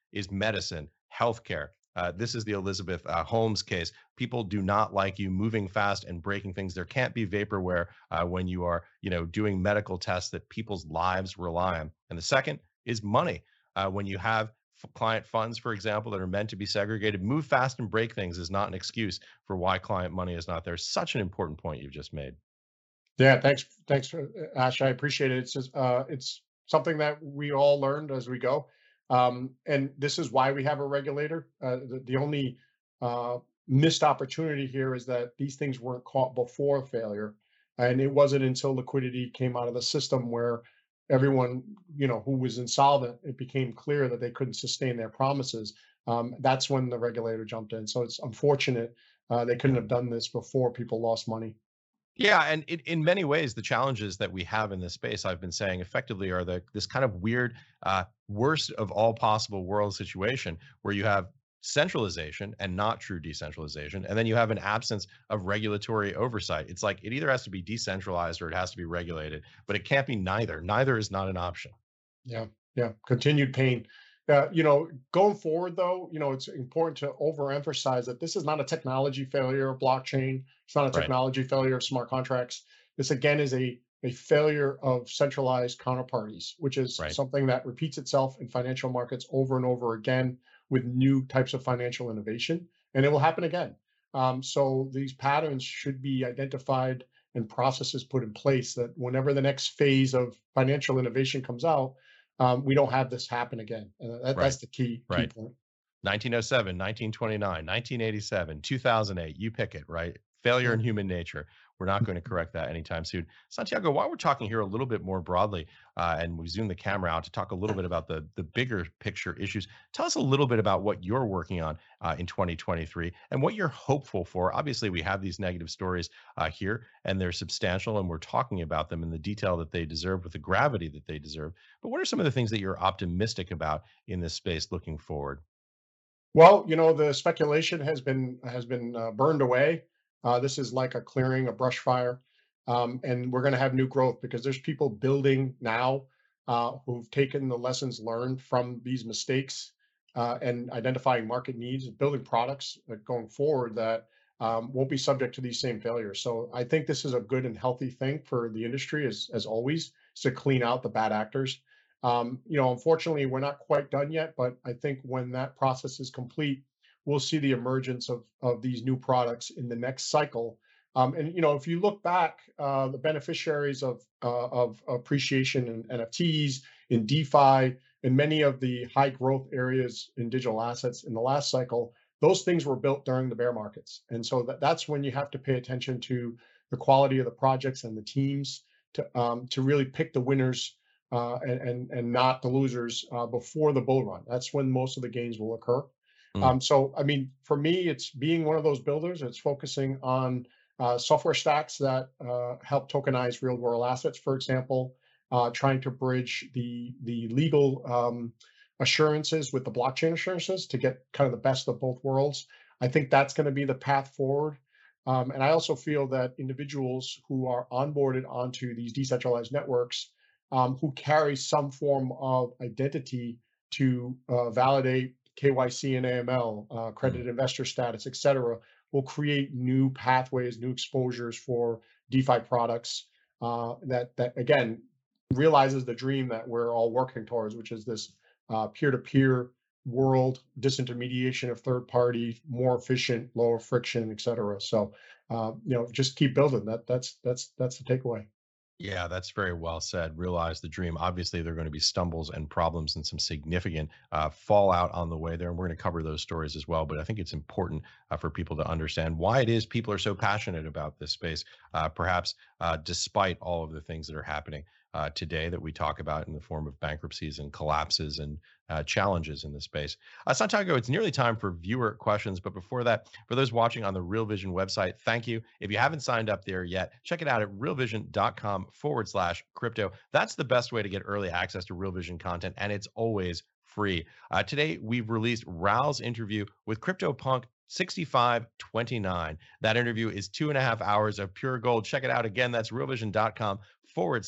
S2: is medicine, healthcare. Uh, this is the Elizabeth uh, Holmes case. People do not like you moving fast and breaking things. There can't be vaporware uh, when you are, you know, doing medical tests that people's lives rely on. And the second is money. Uh, when you have f- client funds, for example, that are meant to be segregated, move fast and break things is not an excuse for why client money is not there. Such an important point you've just made.
S4: Yeah, thanks, thanks, for, Ash. I appreciate it. It's just, uh, it's something that we all learned as we go, um, and this is why we have a regulator. Uh, the, the only uh, missed opportunity here is that these things weren't caught before failure, and it wasn't until liquidity came out of the system where everyone, you know, who was insolvent, it became clear that they couldn't sustain their promises. Um, that's when the regulator jumped in. So it's unfortunate uh, they couldn't have done this before people lost money.
S2: Yeah, and it, in many ways, the challenges that we have in this space, I've been saying, effectively are the this kind of weird, uh, worst of all possible world situation where you have centralization and not true decentralization, and then you have an absence of regulatory oversight. It's like it either has to be decentralized or it has to be regulated, but it can't be neither. Neither is not an option.
S4: Yeah, yeah, continued pain. Uh, you know, going forward, though, you know, it's important to overemphasize that this is not a technology failure of blockchain. It's not a
S2: Right.
S4: technology failure of smart contracts. This again is a a failure of centralized counterparties, which is
S2: Right.
S4: something that repeats itself in financial markets over and over again with new types of financial innovation, and it will happen again. Um, so these patterns should be identified and processes put in place that whenever the next phase of financial innovation comes out, um, we don't have this happen again. And that,
S2: Right.
S4: that's the key key
S2: Right.
S4: point.
S2: nineteen oh seven, nineteen twenty-nine, nineteen eighty-seven, two thousand eight, you pick it, right? Failure
S4: Yeah.
S2: in human nature. We're not going to correct that anytime soon. Santiago, while we're talking here a little bit more broadly, uh, and we zoom the camera out to talk a little bit about the, the bigger picture issues, tell us a little bit about what you're working on uh, in twenty twenty-three and what you're hopeful for. Obviously, we have these negative stories uh, here, and they're substantial, and we're talking about them in the detail that they deserve with the gravity that they deserve. But what are some of the things that you're optimistic about in this space looking forward?
S4: Well, you know, the speculation has been has been uh, burned away. Uh, this is like a clearing, a brush fire, um, and we're going to have new growth because there's people building now uh, who've taken the lessons learned from these mistakes uh, and identifying market needs and building products uh, going forward that um, won't be subject to these same failures. So I think this is a good and healthy thing for the industry, as as always, is to clean out the bad actors. Um, you know, unfortunately, we're not quite done yet, but I think when that process is complete, we'll see the emergence of of these new products in the next cycle. Um, and you know, if you look back, uh, the beneficiaries of uh, of appreciation in N F Ts, in DeFi, in many of the high growth areas in digital assets in the last cycle, those things were built during the bear markets, and so that, that's when you have to pay attention to the quality of the projects and the teams to um, to really pick the winners uh, and, and and not the losers uh, before the bull run. That's when most of the gains will occur.
S2: Mm.
S4: Um, so, I mean, for me, it's being one of those builders. It's focusing on uh, software stacks that uh, help tokenize real world assets, for example, uh, trying to bridge the the legal um, assurances with the blockchain assurances to get kind of the best of both worlds. I think that's going to be the path forward. Um, and I also feel that individuals who are onboarded onto these decentralized networks um, who carry some form of identity to uh, validate K Y C and A M L, uh, accredited investor status, et cetera, will create new pathways, new exposures for DeFi products uh, that, that, again, realizes the dream that we're all working towards, which is this uh, peer-to-peer world, disintermediation of third party, more efficient, lower friction, et cetera. So, uh, you know, just keep building. That that's that's that's the takeaway.
S2: Yeah, that's very well said. Realize the dream. Obviously, there are going to be stumbles and problems and some significant uh, fallout on the way there. And we're going to cover those stories as well. But I think it's important uh, for people to understand why it is people are so passionate about this space, uh, perhaps uh, despite all of the things that are happening uh, today that we talk about in the form of bankruptcies and collapses and uh, challenges in the space. Uh, Santiago, it's nearly time for viewer questions. But before that, for those watching on the Real Vision website, thank you. If you haven't signed up there yet, check it out at realvision.com forward slash crypto. That's the best way to get early access to Real Vision content, and it's always free. Uh, today, we've released Raul's interview with CryptoPunk sixty-five twenty-nine. That interview is two and a half hours of pure gold. Check it out again. That's realvision.com forward slash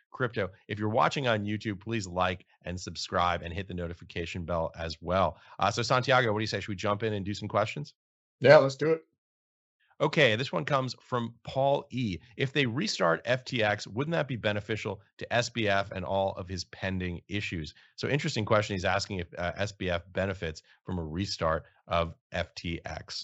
S2: Crypto. If you're watching on YouTube, please like and subscribe and hit the notification bell as well. Uh, so Santiago, what do you say? Should we jump in and do some questions?
S4: Yeah, let's do it.
S2: Okay, this one comes from Paul E. If they restart F T X, wouldn't that be beneficial to S B F and all of his pending issues? So interesting question. He's asking if uh, S B F benefits from a restart of F T X.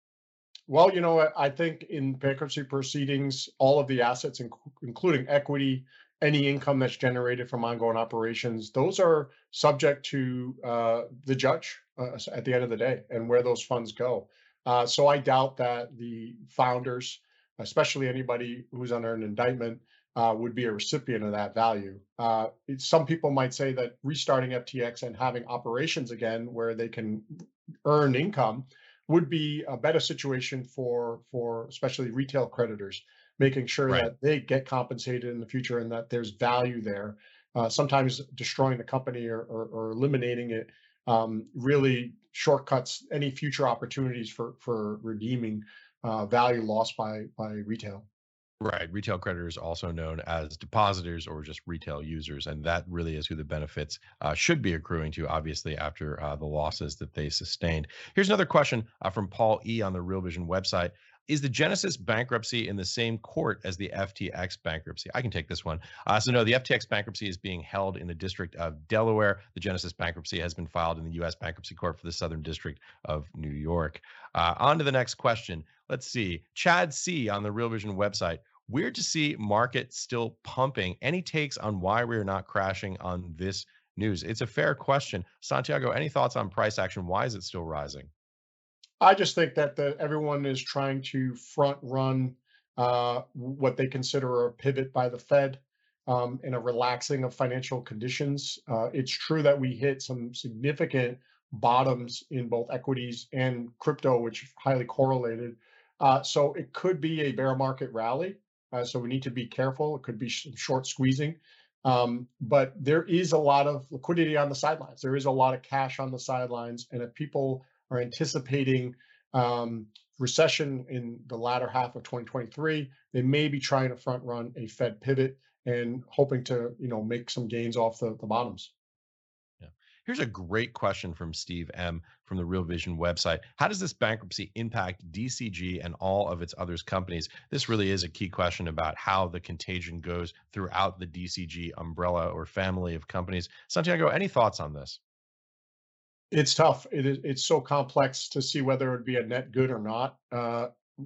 S4: Well, you know, I think in bankruptcy proceedings, all of the assets, inc- including equity, any income that's generated from ongoing operations, those are subject to uh, the judge uh, at the end of the day and where those funds go. Uh, so I doubt that the founders, especially anybody who's under an indictment, uh, would be a recipient of that value. Uh, it, some people might say that restarting F T X and having operations again where they can earn income would be a better situation for, for especially retail creditors, making sure
S2: Right.
S4: that they get compensated in the future and that there's value there. Uh, sometimes destroying the company or, or, or eliminating it um, really shortcuts any future opportunities for, for redeeming uh, value lost by, by retail.
S2: Right. Retail creditors, also known as depositors or just retail users. And that really is who the benefits uh, should be accruing to, obviously, after uh, the losses that they sustained. Here's another question uh, from Paul E. on the Real Vision website. Is the Genesis bankruptcy in the same court as the F T X bankruptcy? I can take this one. Uh, so no, the F T X bankruptcy is being held in the District of Delaware. The Genesis bankruptcy has been filed in the U S Bankruptcy Court for the Southern District of New York. Uh, on to the next question. Let's see. Chad C. on the Real Vision website. Weird to see market still pumping. Any takes on why we are not crashing on this news? It's a fair question. Santiago, any thoughts on price action? Why is it still rising?
S4: I just think that the, everyone is trying to front run uh, what they consider a pivot by the Fed um, in a relaxing of financial conditions. Uh, it's true that we hit some significant bottoms in both equities and crypto, which is highly correlated. Uh, so it could be a bear market rally. Uh, so we need to be careful. It could be sh- short squeezing. Um, but there is a lot of liquidity on the sidelines. There is a lot of cash on the sidelines. And if people are anticipating um, recession in the latter half of twenty twenty-three, they may be trying to front run a Fed pivot and hoping to, you know, make some gains off the, the bottoms.
S2: Yeah. Here's a great question from Steve M. from the Real Vision website. How does this bankruptcy impact D C G and all of its other companies? This really is a key question about how the contagion goes throughout the D C G umbrella or family of companies. Santiago, any thoughts on this?
S4: It's tough. It is, it's so complex to see whether it would be a net good or not. Uh,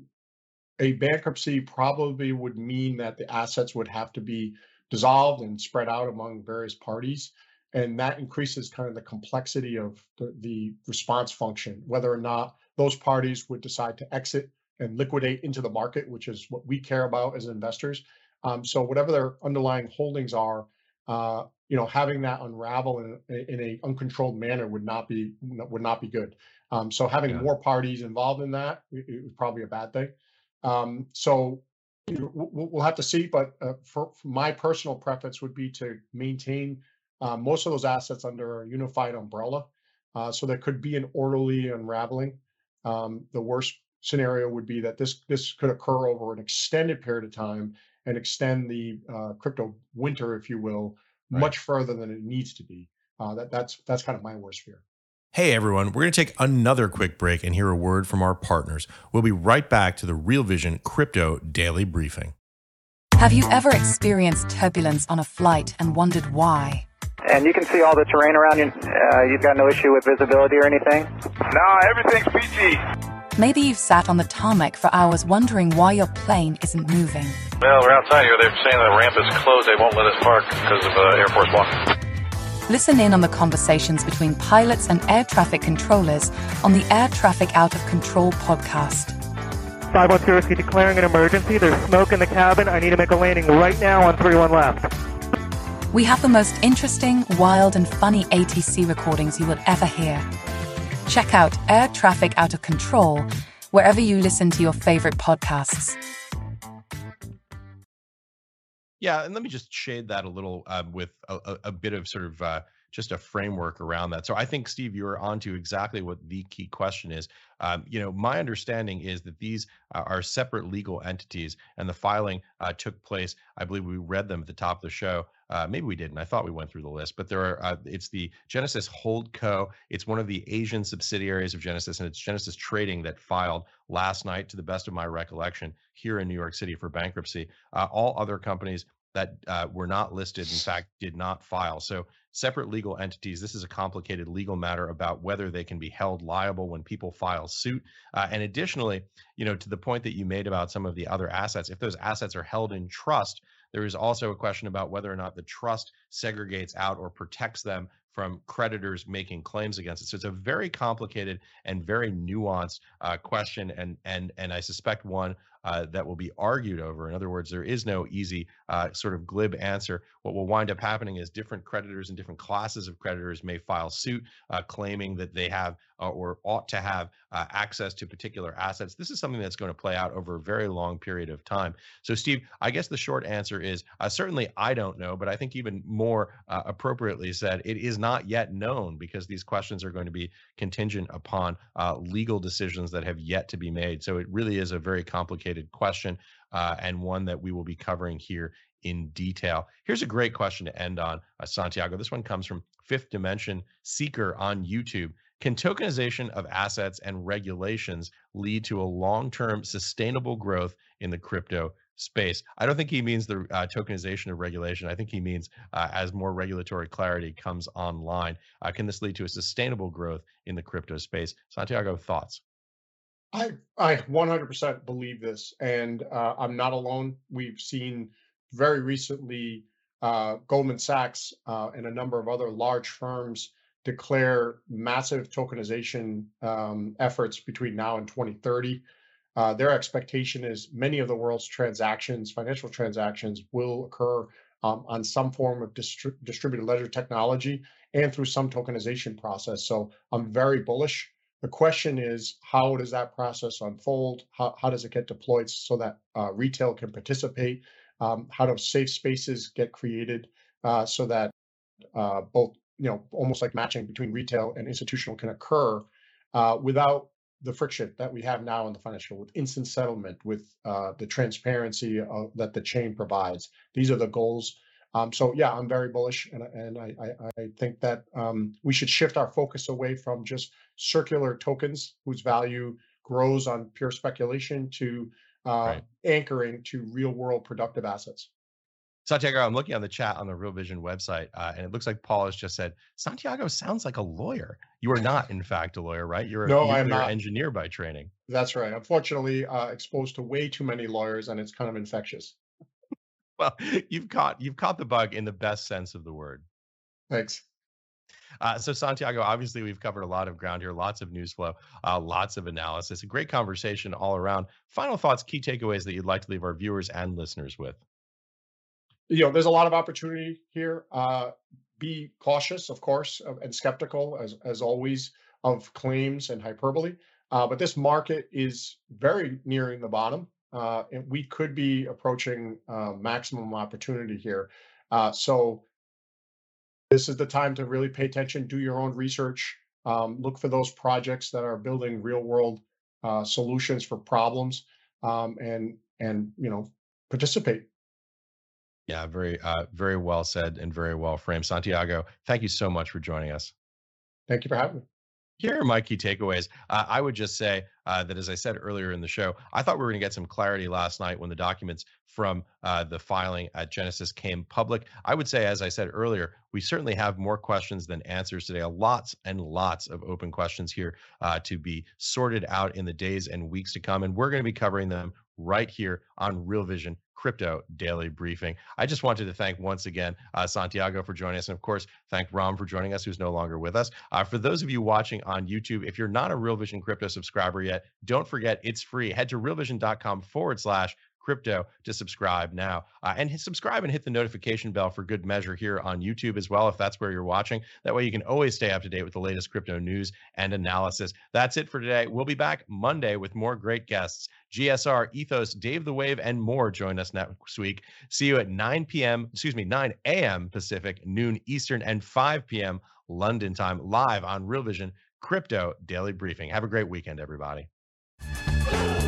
S4: a bankruptcy probably would mean that the assets would have to be dissolved and spread out among various parties. And that increases kind of the complexity of the, the response function, whether or not those parties would decide to exit and liquidate into the market, which is what we care about as investors. Um, so whatever their underlying holdings are, uh, you know, having that unravel in, in a uncontrolled manner would not be would not be good. Um, so having
S2: Yeah.
S4: more parties involved in that is probably a bad thing. Um, so you know, we'll, we'll have to see. But uh, for, for my personal preference would be to maintain uh, most of those assets under a unified umbrella. Uh, so there could be an orderly unraveling. Um, the worst scenario would be that this this could occur over an extended period of time and extend the uh, crypto winter, if you will,
S2: Right.
S4: much further than it needs to be. Uh, that that's that's kind of my worst fear.
S7: Hey everyone, we're going to take another quick break and hear a word from our partners. We'll be right back to the Real Vision Crypto Daily Briefing.
S8: Have you ever experienced turbulence on a flight and wondered why?
S9: And you can see all the terrain around you. Uh, you've got no issue with visibility or anything?
S10: No, everything's peachy.
S8: Maybe you've sat on the tarmac for hours wondering why your plane isn't moving.
S10: Well, we're outside here. They're saying the ramp is closed. They won't let us park because of uh, Air Force One.
S8: Listen in on the conversations between pilots and air traffic controllers on the Air Traffic Out of Control podcast.
S11: five one zero, declaring an emergency. There's smoke in the cabin. I need to make a landing right now on three one left.
S8: We have the most interesting, wild, and funny A T C recordings you will ever hear. Check out Air Traffic Out of Control wherever you listen to your favorite podcasts.
S2: Yeah, and let me just shade that a little uh, with a, a, a bit of sort of uh, just a framework around that. So I think, Steve, you're onto exactly what the key question is. Um, you know, my understanding is that these uh, are separate legal entities, and the filing uh, took place. I believe we read them at the top of the show. Uh, maybe we didn't. I thought we went through the list, but there are. Uh, it's the Genesis Holdco. It's one of the Asian subsidiaries of Genesis, and it's Genesis Trading that filed last night, to the best of my recollection, here in New York City for bankruptcy. Uh, all other companies that uh, were not listed, in fact, did not file. So separate legal entities. This is a complicated legal matter about whether they can be held liable when people file suit. Uh, and additionally, you know, to the point that you made about some of the other assets, if those assets are held in trust, there is also a question about whether or not the trust segregates out or protects them from creditors making claims against it. So it's a very complicated and very nuanced uh, question, and and and I suspect one uh, that will be argued over. In other words, there is no easy uh, sort of glib answer. What will wind up happening is different creditors and different classes of creditors may file suit uh, claiming that they have uh, or ought to have uh, access to particular assets. This is something that's going to play out over a very long period of time. So, Steve, I guess the short answer is uh, certainly I don't know, but I think even more uh, appropriately said, it is not yet known, because these questions are going to be contingent upon uh, legal decisions that have yet to be made. So it really is a very complicated question, uh, and one that we will be covering here in detail. Here's a great question to end on, uh, Santiago. This one comes from Fifth Dimension Seeker on YouTube. Can tokenization of assets and regulations lead to a long-term sustainable growth in the crypto space? I don't think he means the uh, tokenization of regulation. I think he means uh, as more regulatory clarity comes online, uh, can this lead to a sustainable growth in the crypto space? Santiago, thoughts?
S4: I I one hundred percent believe this, and uh, I'm not alone. We've seen very recently uh, Goldman Sachs uh, and a number of other large firms declare massive tokenization um, efforts between now and twenty thirty. Uh, their expectation is many of the world's transactions, financial transactions, will occur um, on some form of distri- distributed ledger technology and through some tokenization process. So I'm very bullish. The question is, how does that process unfold? How, how does it get deployed so that uh, retail can participate? Um, how do safe spaces get created uh, so that uh, both, you know, almost like matching between retail and institutional can occur uh, without the friction that we have now in the financial, with instant settlement, with uh, the transparency of, that the chain provides. These are the goals. Um, so yeah, I'm very bullish, and and I I, I think that um, we should shift our focus away from just circular tokens whose value grows on pure speculation to uh, right. anchoring to real world productive assets.
S2: Santiago, I'm looking on the chat on the Real Vision website, uh, and it looks like Paul has just said, Santiago sounds like a lawyer. You are not, in fact, a lawyer, right? You're a
S4: no, I'm not.
S2: engineer by training.
S4: That's right. Unfortunately, uh, exposed to way too many lawyers, and it's kind of infectious.
S2: Well, you've caught you've caught the bug in the best sense of the word.
S4: Thanks.
S2: Uh, so, Santiago, obviously, we've covered a lot of ground here, lots of news flow, uh, lots of analysis, a great conversation all around. Final thoughts, key takeaways that you'd like to leave our viewers and listeners with?
S4: You know, there's a lot of opportunity here. Uh, be cautious, of course, and skeptical, as as always, of claims and hyperbole. Uh, but this market is very nearing the bottom. Uh, and we could be approaching uh, maximum opportunity here. Uh, so this is the time to really pay attention, do your own research, um, look for those projects that are building real world uh, solutions for problems, um, and and you know participate.
S2: Yeah, very uh, very well said and very well framed. Santiago, thank you so much for joining us.
S4: Thank you for having me.
S2: Here are my key takeaways. Uh, I would just say uh, that, as I said earlier in the show, I thought we were going to get some clarity last night when the documents from uh, the filing at Genesis came public. I would say, as I said earlier, we certainly have more questions than answers today. Lots and lots of open questions here uh, to be sorted out in the days and weeks to come. And we're going to be covering them right here on Real Vision Crypto Daily Briefing. I just wanted to thank once again uh, Santiago for joining us, and of course thank Ram for joining us, who's no longer with us. Uh, for those of you watching on YouTube, if you're not a Real Vision Crypto subscriber yet, don't forget it's free. Head to realvision.com forward slash crypto to subscribe now. Uh, and hit subscribe and hit the notification bell for good measure here on YouTube as well, if that's where you're watching. That way you can always stay up to date with the latest crypto news and analysis. That's it for today. We'll be back Monday with more great guests. G S R, Ethos, Dave the Wave, and more join us next week. See you at nine p.m., excuse me, nine a.m. Pacific, noon Eastern, and five p.m. London time, live on Real Vision Crypto Daily Briefing. Have a great weekend, everybody.